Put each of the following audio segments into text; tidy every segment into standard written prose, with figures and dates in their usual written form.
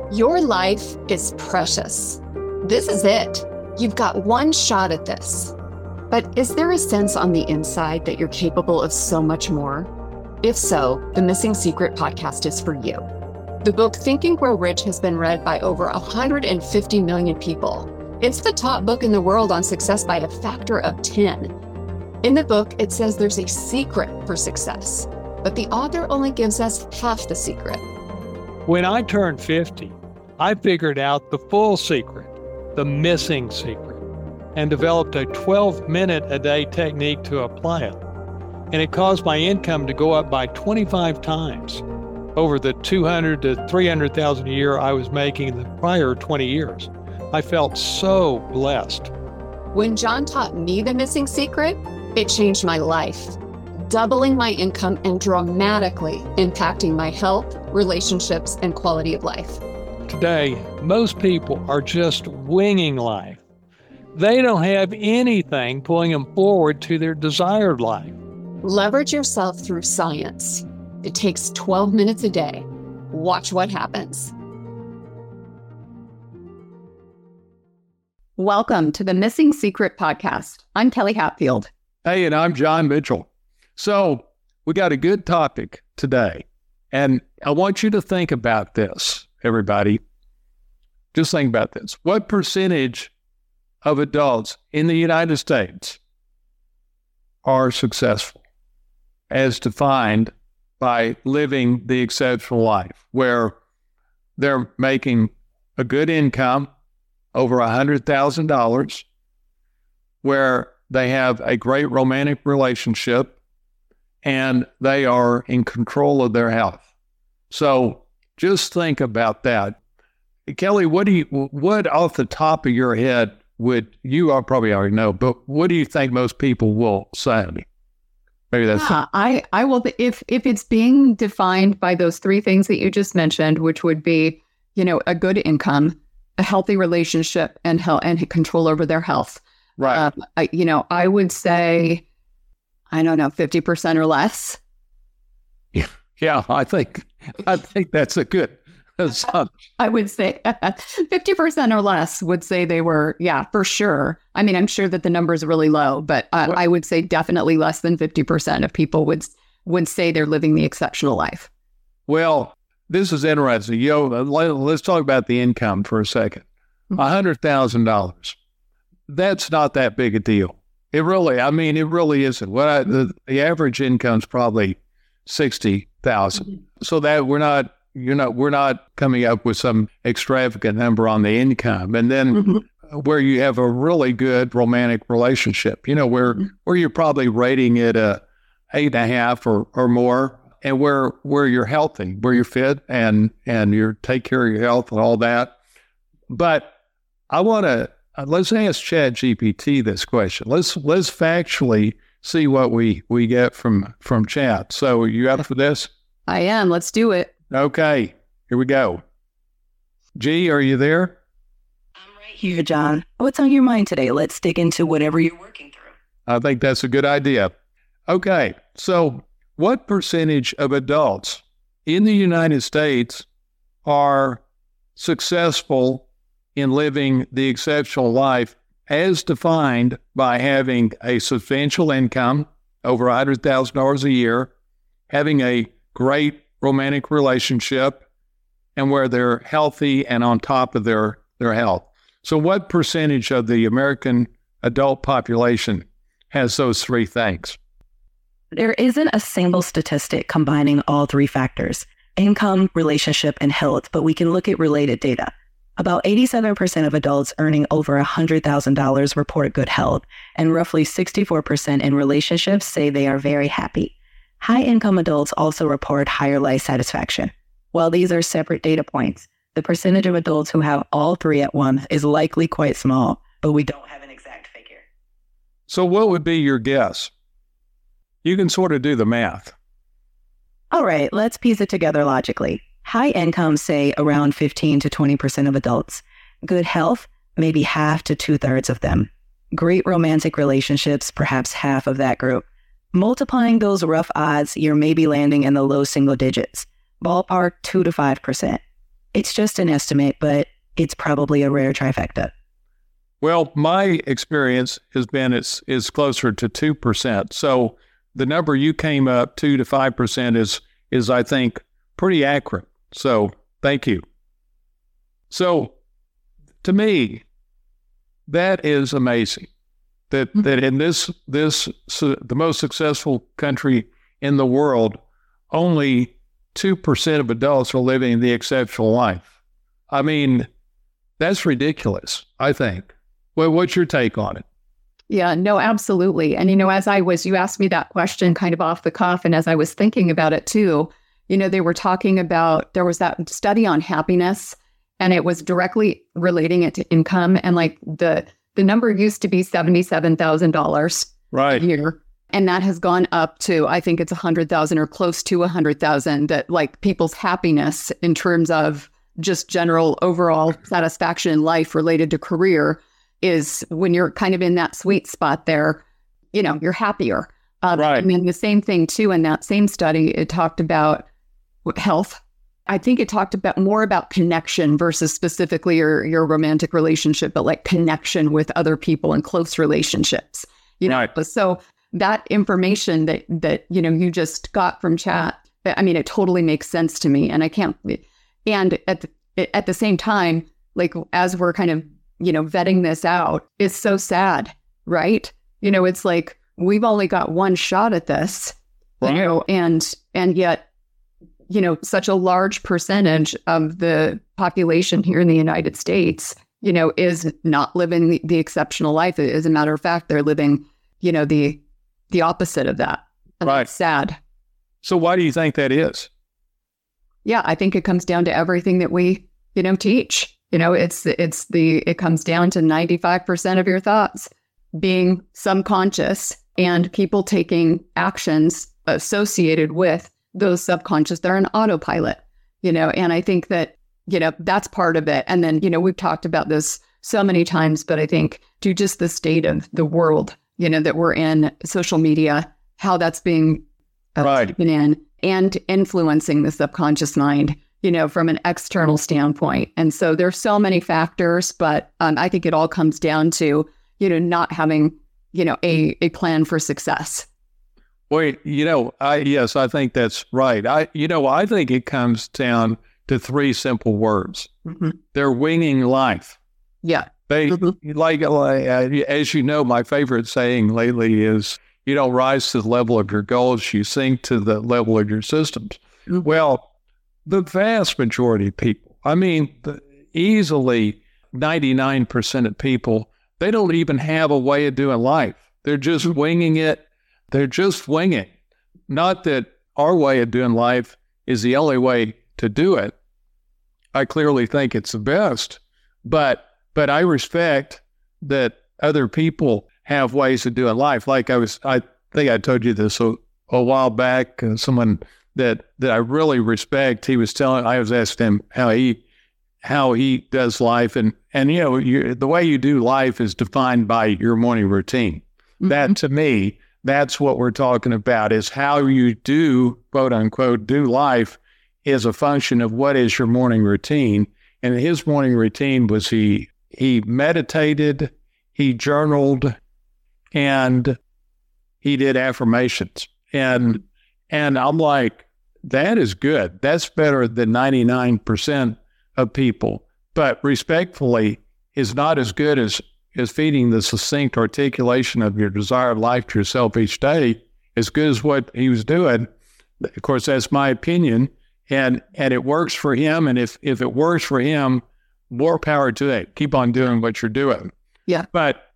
Your life is precious. This is it. You've got one shot at this. But is there a sense on the inside that you're capable of so much more? If so, the Missing Secret podcast is for you. The book Think and Grow Rich has been read by over 150 million people. It's the top book in the world on success by a factor of 10. In the book, it says there's a secret for success, but the author only gives us half the secret. When I turned 50, I figured out the full secret, the missing secret, and developed a 12-minute-a-day technique to apply it. And it caused my income to go up by 25 times over the $200,000 to $300,000 a year I was making in the prior 20 years. I felt so blessed. When John taught me the missing secret, it changed my life, doubling my income and dramatically impacting my health, relationships, and quality of life. Today, most people are just winging life. They don't have anything pulling them forward to their desired life. Leverage yourself through science. It takes 12 minutes a day. Watch what happens. Welcome to the Missing Secret podcast. I'm Kelly Hatfield. Hey, and I'm John Mitchell. So we got a good topic today, and I want you to think about this, everybody. Just think about this. What percentage of adults in the United States are successful as defined by living the exceptional life, where they're making a good income, over $100,000, where they have a great romantic relationship, and they are in control of their health? So just think about that. Kelly, what off the top of your head probably already know, but what do you think most people will say? Maybe that's I will. If it's being defined by those three things that you just mentioned, which would be, a good income, a healthy relationship, and control over their health. Right. I would say, 50% or less. Yeah, I think that's a good assumption. I would say 50% or less would say they were, for sure. I mean, I'm sure that the number is really low, but I would say definitely less than 50% of people would say they're living the exceptional life. Well, this is interesting. Let's talk about the income for a second. $100,000. That's not that big a deal. It really isn't. The average income is probably $60,000. So that we're not coming up with some extravagant number on the income. And then where you have a really good romantic relationship, where you're probably rating it a 8.5 or more, and where you're healthy, where you're fit and you take care of your health and all that. But I want to, let's ask ChatGPT this question. Let's factually see what we get from Chat. So are you up for this? I am. Let's do it. Okay, here we go. G, are you there? I'm right here, John. What's on your mind today? Let's dig into whatever you're working through. I think that's a good idea. Okay, so what percentage of adults in the United States are successful in living the exceptional life as defined by having a substantial income, over $100,000 a year, having a great romantic relationship, and where they're healthy and on top of their health? So what percentage of the American adult population has those three things? There isn't a single statistic combining all three factors, income, relationship, and health, but we can look at related data. About 87% of adults earning over $100,000 report good health, and roughly 64% in relationships say they are very happy. High-income adults also report higher life satisfaction. While these are separate data points, the percentage of adults who have all three at once is likely quite small, but we don't have an exact figure. So what would be your guess? You can sort of do the math. All right, let's piece it together logically. High income, say around 15 to 20% of adults. Good health, maybe half to 2/3 of them. Great romantic relationships, perhaps half of that group. Multiplying those rough odds, you're maybe landing in the low single digits. Ballpark 2 to 5%. It's just an estimate, but it's probably a rare trifecta. Well, my experience has been it's closer to 2%. So the number you came up, 2 to 5%, is I think pretty accurate. So thank you. So to me, that is amazing. That in this the most successful country in the world, only 2% of adults are living the exceptional life. I mean, that's ridiculous, I think. Well, what's your take on it? Yeah, no, absolutely. And, you asked me that question kind of off the cuff. And as I was thinking about it too, they were talking about, there was that study on happiness, and it was directly relating it to income. And like the number used to be $77,000 right. a year. And that has gone up to, I think it's 100,000 or close to 100,000, that like people's happiness in terms of just general overall satisfaction in life related to career is when you're kind of in that sweet spot there, you're happier. Right. And then the same thing too, in that same study, it talked about health. I think it talked about more about connection versus specifically your romantic relationship, but like connection with other people and close relationships, Right. So that information that you just got from chat, I mean, it totally makes sense to me. And I can't, and at the same time, like as we're kind of, vetting this out, it's so sad, right? It's like, we've only got one shot at this, right. And yet, such a large percentage of the population here in the United States, is not living the exceptional life. As a matter of fact, they're living, the opposite of that. And right. It's sad. So why do you think that is? Yeah, I think it comes down to everything that we, teach. It comes down to 95% of your thoughts being subconscious and people taking actions associated with those subconscious. They're an autopilot, and I think that, that's part of it. And then, we've talked about this so many times, but I think to just the state of the world, that we're in, social media, how that's being taken in and influencing the subconscious mind, from an external standpoint. And so there's so many factors, but I think it all comes down to, not having, a plan for success. Wait, I think that's right. I think it comes down to three simple words. Mm-hmm. They're winging life. Yeah. They like as you know, my favorite saying lately is, you don't rise to the level of your goals, you sink to the level of your systems. Mm-hmm. Well, the vast majority of people, I mean, easily 99% of people, they don't even have a way of doing life. They're just winging it. They're just winging. Not that our way of doing life is the only way to do it. I clearly think it's the best, but I respect that other people have ways of doing life. Like I think I told you this a while back. Someone that I really respect, I was asking him how he does life, and the way you do life is defined by your morning routine. Mm-hmm. That to me, that's what we're talking about, is how you do, quote unquote, do life is a function of what is your morning routine. And his morning routine was he meditated, he journaled, and he did affirmations. And I'm like, that is good. That's better than 99% of people. But respectfully, is not as good as feeding the succinct articulation of your desired life to yourself each day, as good as what he was doing. Of course, that's my opinion. And it works for him. And if it works for him, more power to it. Keep on doing what you're doing. Yeah. But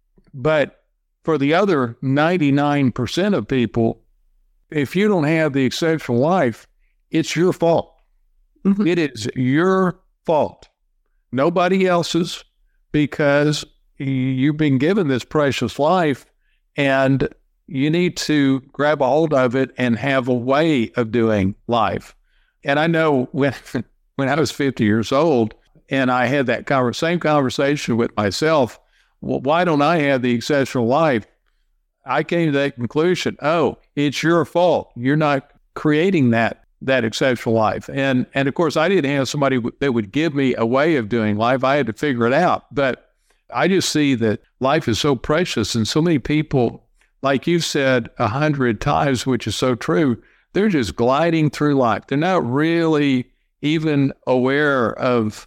for the other 99% of people, if you don't have the exceptional life, it's your fault. Mm-hmm. It is your fault. Nobody else's, because you've been given this precious life and you need to grab a hold of it and have a way of doing life. And I know when I was 50 years old and I had that same conversation with myself, well, why don't I have the exceptional life? I came to that conclusion, it's your fault. You're not creating that that exceptional life. And of course, I didn't have somebody that would give me a way of doing life. I had to figure it out. But I just see that life is so precious, and so many people, like you said 100 times, which is so true, they're just gliding through life. They're not really even aware of,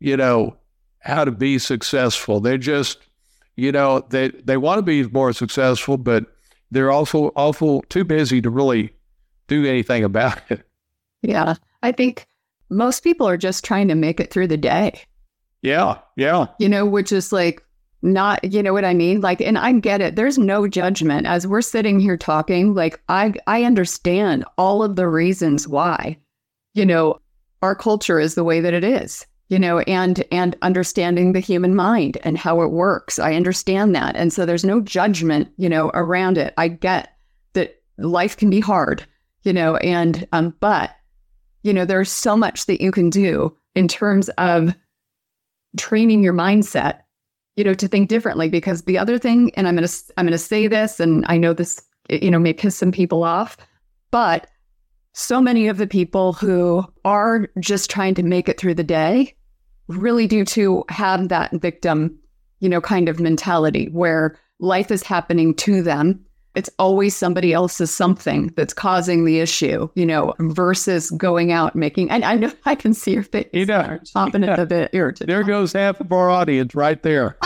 how to be successful. They're just, they want to be more successful, but they're awful too busy to really do anything about it. Yeah. I think most people are just trying to make it through the day. Yeah. Yeah. Which is like not, you know what I mean? Like, and I get it. There's no judgment as we're sitting here talking. Like, I understand all of the reasons why, our culture is the way that it is, and understanding the human mind and how it works. I understand that. And so there's no judgment, around it. I get that life can be hard, but, there's so much that you can do in terms of training your mindset, to think differently. Because the other thing, and I'm going to say this, and I know this, may piss some people off, but so many of the people who are just trying to make it through the day really do too have that victim, kind of mentality where life is happening to them. It's always somebody else's something that's causing the issue, versus going out and making, and I know I can see your face chomping at the bit. Irritated. There goes half of our audience right there.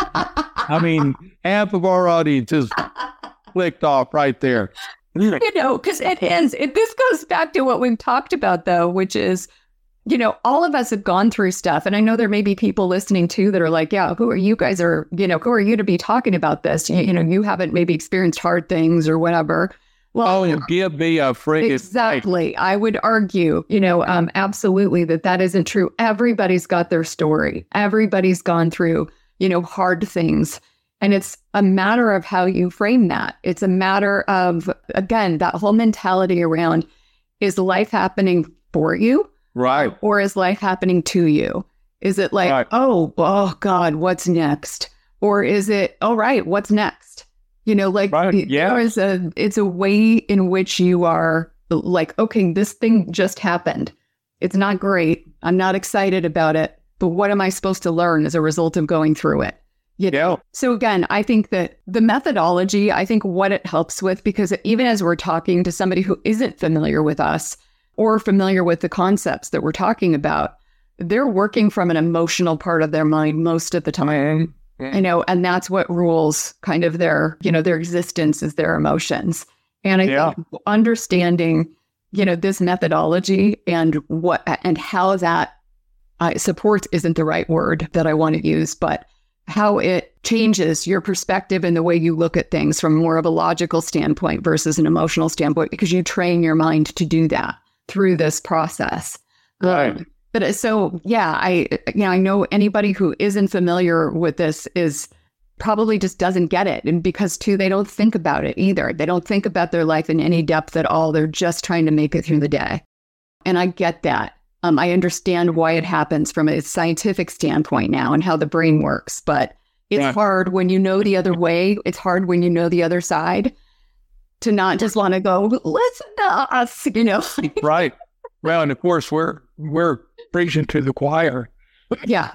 I mean, half of our audience is clicked off right there. Because this goes back to what we've talked about, though, which is, all of us have gone through stuff. And I know there may be people listening too that are like, yeah, who are you guys who are you to be talking about this? You haven't maybe experienced hard things or whatever. Well, give me a friggin' exactly. I would argue, absolutely that isn't true. Everybody's got their story. Everybody's gone through, hard things. And it's a matter of how you frame that. It's a matter of, again, that whole mentality around, is life happening for you? Right. Or is life happening to you? Is it like, right. oh God, what's next? Or is it, all right, what's next? Right. Yeah. It's a way in which you are like, okay, this thing just happened. It's not great. I'm not excited about it. But what am I supposed to learn as a result of going through it? Yeah. So again, I think that the methodology, I think what it helps with, because even as we're talking to somebody who isn't familiar with us or familiar with the concepts that we're talking about, they're working from an emotional part of their mind most of the time, and that's what rules kind of their existence is their emotions. And I think understanding, this methodology and how that supports isn't the right word that I want to use, but how it changes your perspective and the way you look at things from more of a logical standpoint versus an emotional standpoint, because you train your mind to do that through this process. Right. But so, I know anybody who isn't familiar with this is probably just doesn't get it. And because too, they don't think about it either. They don't think about their life in any depth at all. They're just trying to make it through the day. And I get that. I understand why it happens from a scientific standpoint now and how the brain works, but it's hard when you know the other way. It's hard when you know the other side to not just want to go, listen to us, Right. Well, and of course we're preaching to the choir. Yeah.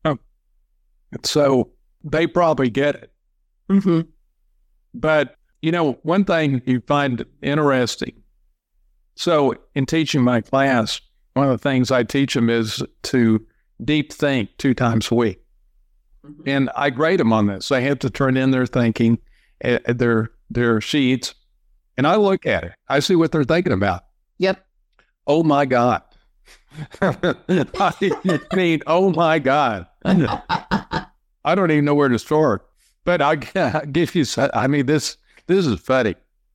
So they probably get it. Mm-hmm. But, one thing you find interesting. So in teaching my class, one of the things I teach them is to deep think 2 times a week. Mm-hmm. And I grade them on this. They have to turn in their thinking, their sheets, and I look at it. I see what they're thinking about. Yep. Oh, my God. I mean, oh, my God. I don't even know where to start. But I give you, I mean, this is funny.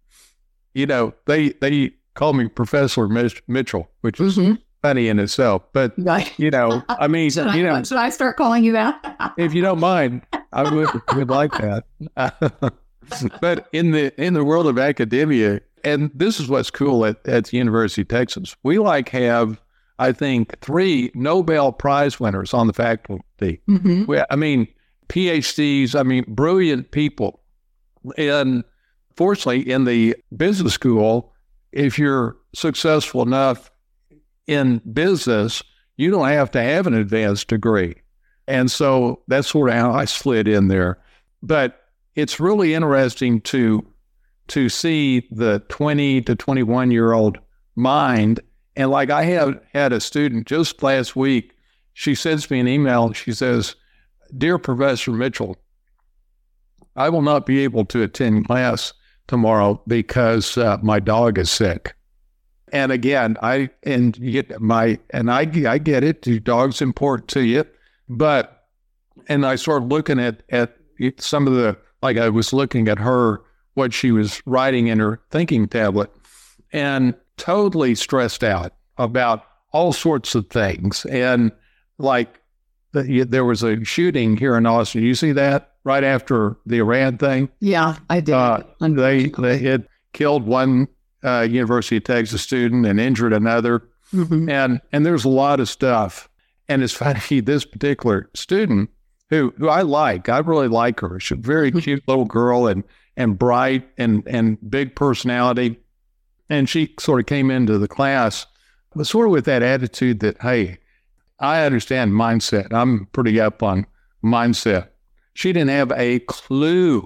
They call me Professor Mitchell, which is funny in itself. But, I mean, should I start calling you that? If you don't mind, I would like that. But in the world of academia, and this is what's cool at the University of Texas, we have, I think, 3 Nobel Prize winners on the faculty. Mm-hmm. PhDs, brilliant people. And fortunately, in the business school, if you're successful enough, in business, you don't have to have an advanced degree. And so that's sort of how I slid in there. But it's really interesting to see the 20 to 21-year-old mind. And like I had a student just last week, she sends me an email. She says, "Dear Professor Mitchell, I will not be able to attend class tomorrow because my dog is sick." And again, I get it. Your dog's important to you, and I started looking at some of the, like I was looking at her, what she was writing in her thinking tablet, and totally stressed out about all sorts of things. And like there was a shooting here in Austin. You see that right after the Iran thing? Yeah, I did. They had killed one University of Texas student and injured another. Mm-hmm. And there's a lot of stuff. And it's funny, this particular student who I really like her. She's a very cute little girl and bright and big personality. And she sort of came into the class, but sort of with that attitude that, hey, I understand mindset. I'm pretty up on mindset. She didn't have a clue.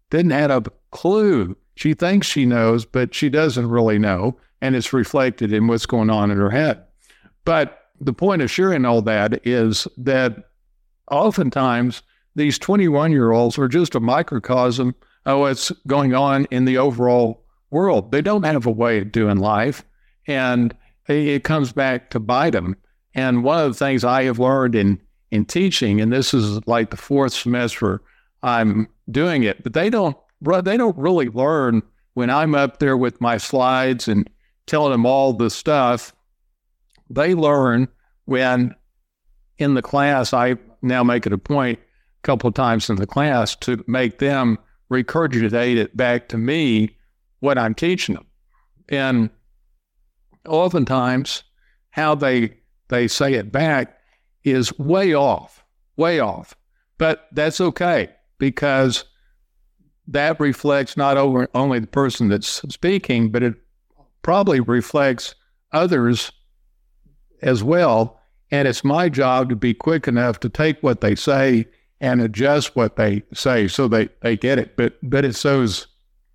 She thinks she knows, but she doesn't really know. And it's reflected in what's going on in her head. But the point of sharing all that is that oftentimes these 21-year-olds are just a microcosm of what's going on in the overall world. They don't have a way of doing life, and it comes back to bite them. And one of the things I have learned in teaching, and this is like the fourth semester I'm doing it, but they don't really learn when I'm up there with my slides and telling them all the stuff. They learn when in the class, I now make it a point a couple of times in the class to make them regurgitate it back to me what I'm teaching them. And oftentimes how they say it back is way off. But that's okay, because that reflects not only the person that's speaking, but it probably reflects others as well. And it's my job to be quick enough to take what they say and adjust what they say so they get it. But it's those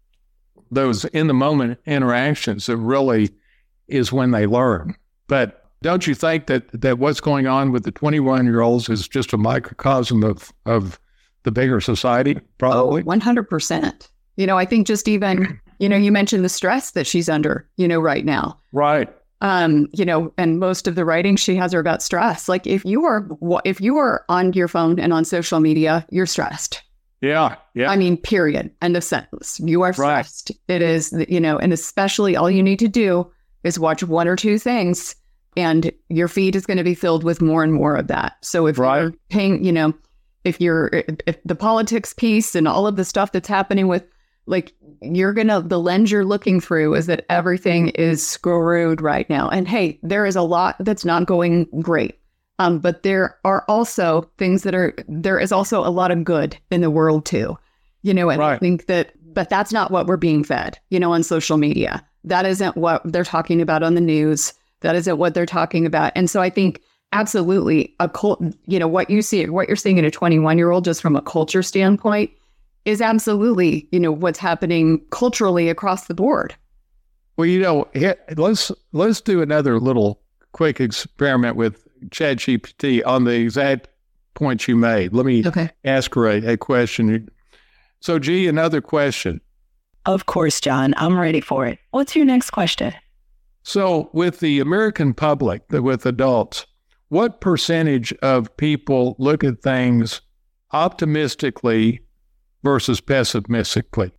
in the moment interactions that really is when they learn. But don't you think that what's going on with the 21-year-olds is just a microcosm of the bigger society, probably? 100%. I think just even, you mentioned the stress that she's under, right now. Right. And most of the writing she has are about stress. Like if you are on your phone and on social media, you're stressed. Yeah. I mean, period. End of sentence. You are stressed. Right. It is, and especially all you need to do is watch one or two things, and your feed is going to be filled with more and more of that. So if you're paying, if the politics piece and all of the stuff that's happening with, like, the lens you're looking through is that everything is screwed right now. And hey, there is a lot that's not going great. But there are also things there is also a lot of good in the world too, and right. I think but that's not what we're being fed, on social media. That isn't what they're talking about on the news. That isn't what they're talking about. And so I think absolutely what you're seeing in a 21-year-old, just from a culture standpoint, is absolutely, what's happening culturally across the board. Well, let's do another little quick experiment with ChatGPT on the exact point you made. Let me ask her a question. So, G, another question. Of course, John. I'm ready for it. What's your next question? So, with the American public, with adults, what percentage of people look at things optimistically versus pessimistically?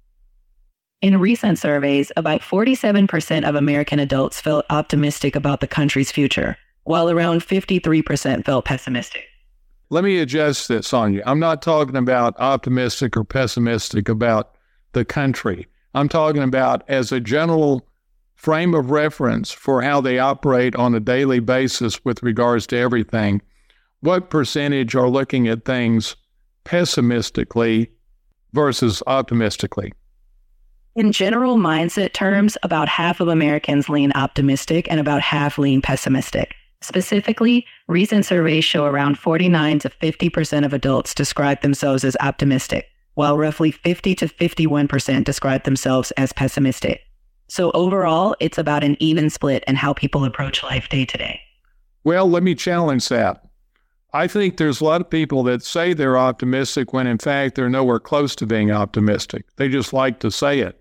In recent surveys, about 47% of American adults felt optimistic about the country's future, while around 53% felt pessimistic. Let me adjust this on you. I'm not talking about optimistic or pessimistic about the country. I'm talking about as a general frame of reference for how they operate on a daily basis with regards to everything. What percentage are looking at things pessimistically versus optimistically? In general mindset terms, about half of Americans lean optimistic and about half lean pessimistic. Specifically, recent surveys show around 49 to 50% of adults describe themselves as optimistic, while roughly 50 to 51% describe themselves as pessimistic. So overall, it's about an even split in how people approach life day to day. Well, let me challenge that. I think there's a lot of people that say they're optimistic when in fact they're nowhere close to being optimistic. They just like to say it.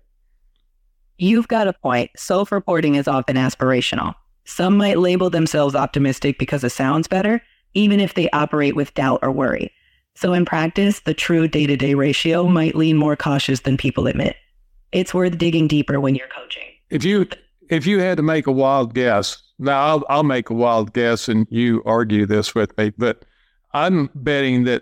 You've got a point. Self-reporting is often aspirational. Some might label themselves optimistic because it sounds better, even if they operate with doubt or worry. So in practice, the true day-to-day ratio might lean more cautious than people admit. It's worth digging deeper when you're coaching. If you had to make a wild guess, now I'll make a wild guess and you argue this with me, but I'm betting that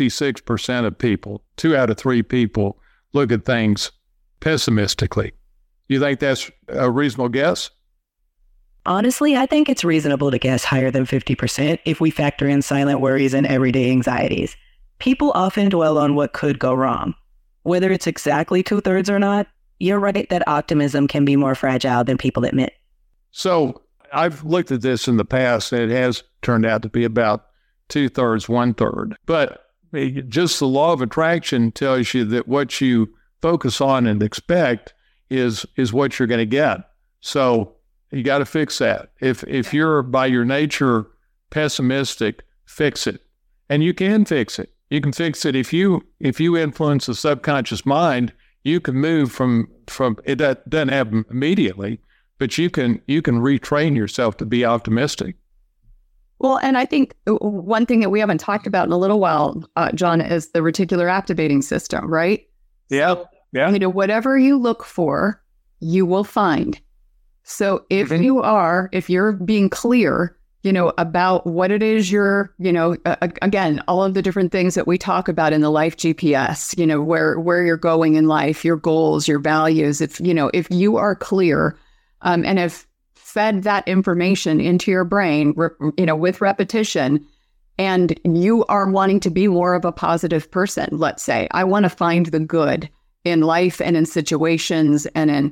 66% of people, 2 out of 3 people, look at things pessimistically. You think that's a reasonable guess? Honestly, I think it's reasonable to guess higher than 50% if we factor in silent worries and everyday anxieties. People often dwell on what could go wrong. Whether it's exactly 2/3 or not, you're right that optimism can be more fragile than people admit. So I've looked at this in the past, and it has turned out to be about 2/3, 1/3. But just the law of attraction tells you that what you focus on and expect is what you're going to get. So you got to fix that. If you're by your nature pessimistic, fix it. And you can fix it. You can fix it if you influence the subconscious mind. You can move from it. Doesn't happen immediately, but you can retrain yourself to be optimistic. Well, and I think one thing that we haven't talked about in a little while, John, is the reticular activating system, right? Yeah. So, yeah. Whatever you look for, you will find. So if you're being clear, about what it is you're, again, all of the different things that we talk about in the Life GPS, where you're going in life, your goals, your values, if you are clear, and have fed that information into your brain, with repetition, and you are wanting to be more of a positive person, let's say, I want to find the good in life and in situations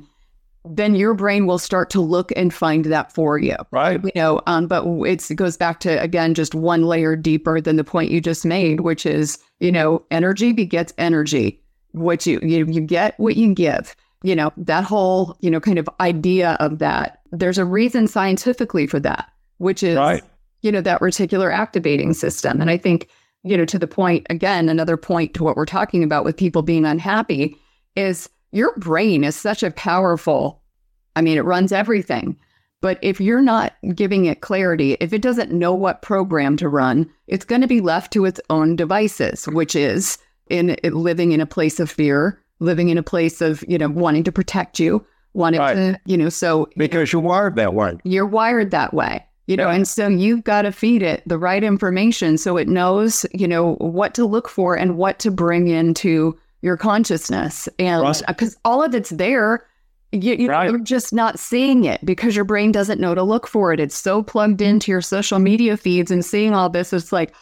then your brain will start to look and find that for you. Right. But it goes back to, again, just one layer deeper than the point you just made, which is, energy begets energy. What you get what you give. That whole, kind of idea of that. There's a reason scientifically for that, which is, right. That reticular activating system. And I think, to the point, again, another point to what we're talking about with people being unhappy is your brain is such a powerful, it runs everything. But if you're not giving it clarity, if it doesn't know what program to run, it's going to be left to its own devices, which is living in a place of fear, living in a place of, wanting to protect you, wanting right. to, so. Because you're wired that way. You're wired that way. And so you've got to feed it the right information so it knows, what to look for and what to bring into your consciousness. And because all of it's there, you're just not seeing it because your brain doesn't know to look for it. It's so plugged into your social media feeds and seeing all this. It's like,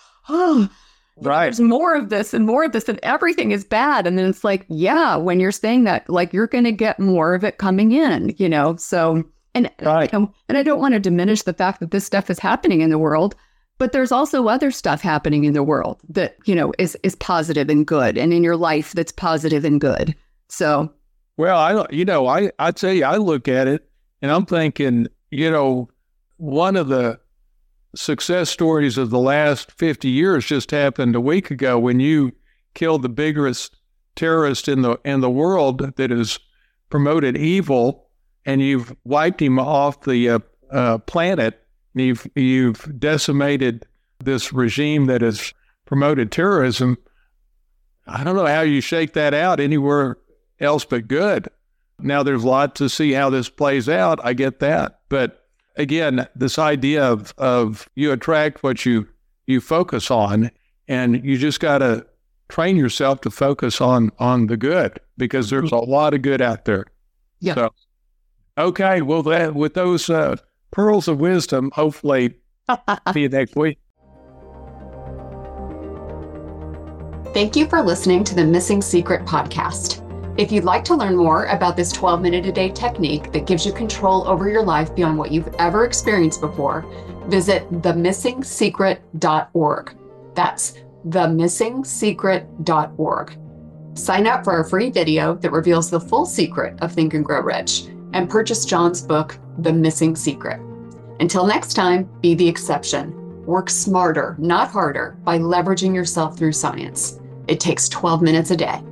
there's more of this and more of this and everything is bad. And then it's like, yeah, when you're saying that, like you're going to get more of it coming in, so. And I don't want to diminish the fact that this stuff is happening in the world, but there's also other stuff happening in the world that, is positive and good, and in your life that's positive and good. So, well, I tell you, I look at it and I'm thinking, one of the success stories of the last 50 years just happened a week ago when you killed the biggest terrorist in the world that has promoted evil. And you've wiped him off the planet. You've decimated this regime that has promoted terrorism. I don't know how you shake that out anywhere else but good. Now, there's a lot to see how this plays out. I get that. But again, this idea of you attract what you focus on, and you just got to train yourself to focus on the good because there's a lot of good out there. Yeah. So, okay, well, with those pearls of wisdom, hopefully, see you next week. Thank you for listening to the Missing Secret podcast. If you'd like to learn more about this 12-minute-a-day technique that gives you control over your life beyond what you've ever experienced before, visit themissingsecret.org. That's themissingsecret.org. Sign up for a free video that reveals the full secret of Think and Grow Rich, and purchase John's book, The Missing Secret. Until next time, be the exception. Work smarter, not harder, by leveraging yourself through science. It takes 12 minutes a day.